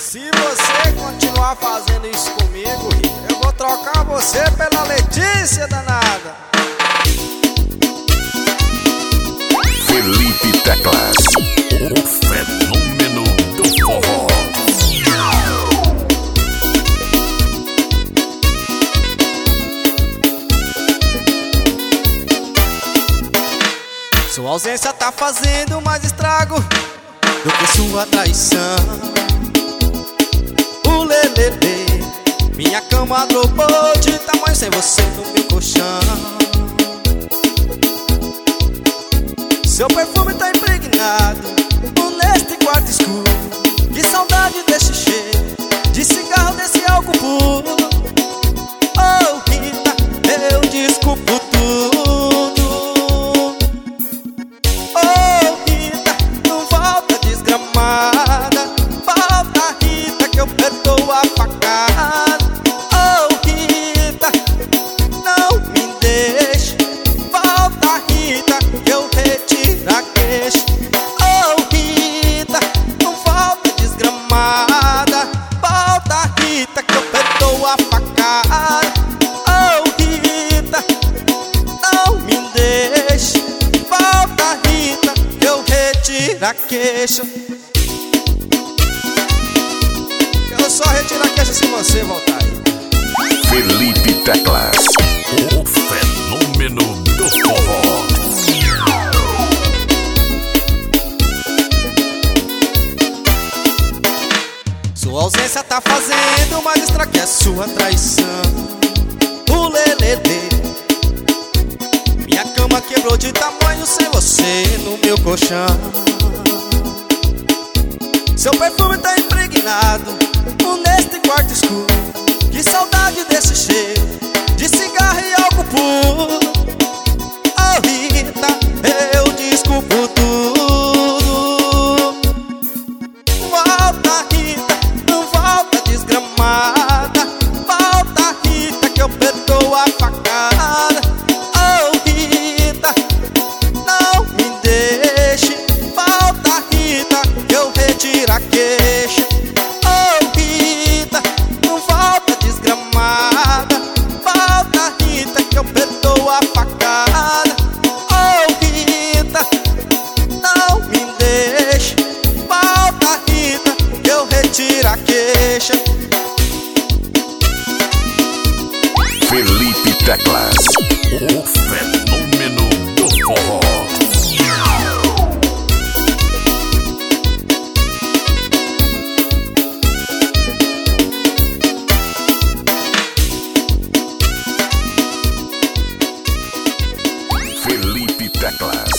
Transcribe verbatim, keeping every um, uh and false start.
Se você continuar fazendo isso comigo, eu vou trocar você pela Letícia danada. Felipe Teclas, o fenômeno do forró. Sua ausência tá fazendo mais estrago do que sua traição. O lelele, minha cama dobrou de tamanho sem você no meu colchão. Seu perfume tá impregnado neste quarto escuro. Que saudade desse cheiro de cigarro, desse álcool puro. Oh, Rita, eu desculpo tudo. Oh, Rita, não volta desgramada. Volta, Rita, que eu perdoo a facada. Oh, Rita, não me deixe. Volta, Rita, que eu retiro a queixa. Oh, Rita, não volta desgramada. Volta, Rita, que eu perdoo a facada. Oh, Rita, não me deixe. Volta, Rita, que eu retiro a queixa. Eu só retiro a queixa se você voltar aí. Felipe Teclas, o fenômeno do forró. Sua ausência tá fazendo mais estrago que a sua traição. O lelele, minha cama quebrou de tamanho sem você no meu colchão. Seu perfume tá impregnado neste quarto escuro. Que saudade desse cheiro de cigarro e álcool puro. Oh, Rita, eu desculpo tudo. Volta, Rita, não volta desgramada. Volta, Rita, que eu perdoo a facada. Oh, Rita, não me deixe. Volta, Rita, que eu retiro a queixa. Oh, Rita, não volta desgramada. Volta, Rita, que eu perdoo a facada. Oh, Rita, não me deixe. Volta, Rita, que eu retiro a queixa. Felipe Teclas, o fenômeno do forró. Felipe Teclas.